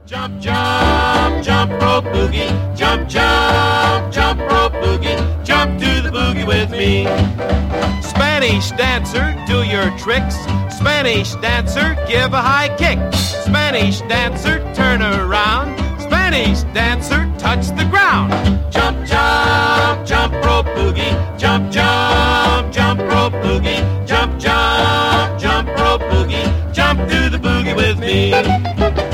Jump, jump, jump, rope boogie. Jump, jump, jump, rope boogie. Jump to the boogie with me. Spanish dancer, do your tricks. Spanish dancer, give a high kick. Spanish dancer, turn around. Spanish dancer, touch the ground. Jump, jump, jump, rope boogie. Jump, jump, jump, rope boogie. Jump, jump, jump, rope boogie. Jump to the boogie with me.